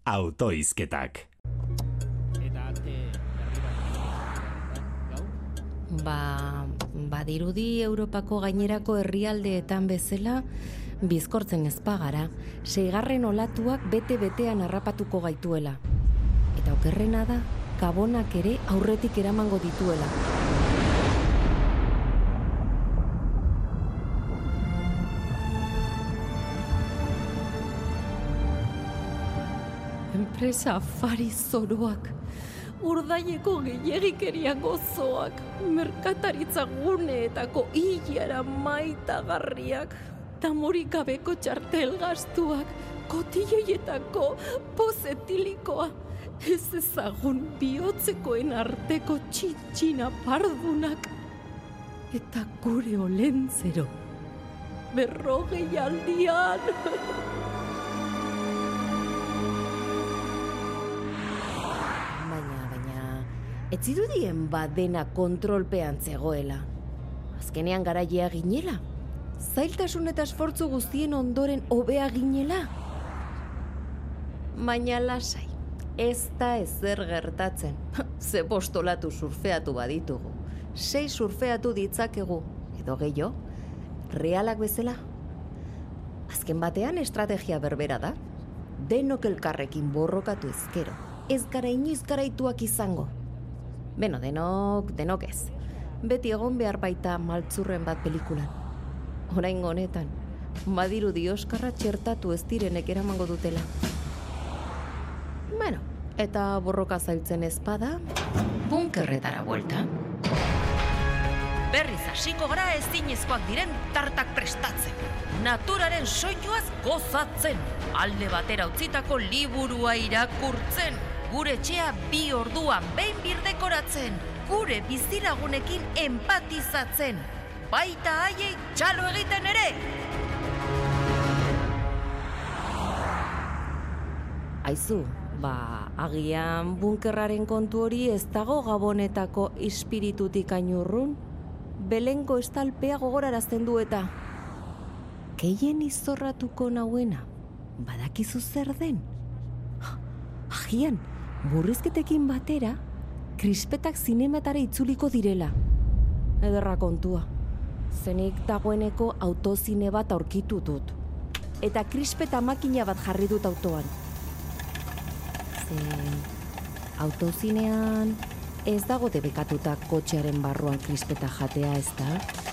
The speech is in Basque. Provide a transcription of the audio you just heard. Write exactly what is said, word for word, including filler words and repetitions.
Autohizketak. Ba, badirudi Europako gainerako herrialdeetan bezala bizkortzen ez bagara, seigarren olatuak bete-betean harrapatuko gaituela. Eta okerrena da, gabonak ere aurretik eramango dituela. Enpresa afari zoroak, urdaieko gehiagikeria gozoak, merkataritza guneetako hilara maitagarriak, tamorikabeko txartel gastuak, kotilloietako pozetilikoa, ez ezagun bihotzekoen arteko txitxina pardunak, eta gure olentzero, berrogei aldian. Ez zirudien badena kontrolpean zegoela. Azkenean garaia ginela. Zailtasun eta esfortzu guztien ondoren hobea ginela. Baina lasai, ez da ezer gertatzen. Ze postolatu surfeatu baditugu. Sei surfeatu ditzakegu, edo gehiago, realak bezala. Azken batean estrategia berbera da. Denok elkarrekin borrokatu ezkero. Ez gara inoiz garaituak izango. Beno, denok, denok ez. Beti egon behar baita maltzurren bat pelikulan. Oraingo honetan, badirudi Oskarra txertatu ez direnek eramango dutela. Bueno, eta borroka zailtzen ezpada, bunkerretara buelta. Berriz hasiko gara ezinezkoak diren tartak prestatzen. Naturaren soinuaz gozatzen. Alde batera utzitako liburua irakurtzen. Gure etxea bi orduan behin birdekoratzen, gure bizilagunekin empatizatzen, baita haiei txalo egiten ere! Aizu, ba, agian bunkerraren kontu hori ez dago Gabonetako espiritutik ainurrun, Belengo estalpea gogorarazten du eta. Keien izorratuko nauena, badakizu zer den? Agian, burrizketekin batera, krispetak zinematara itzuliko direla. Ederra kontua. Zenik dagoeneko autozine bat aurkitu dut. Eta krispeta makina bat jarri dut autoan. Zen, autozinean ez dago debekatuta kotxearen barruan krispeta jatea, ez da?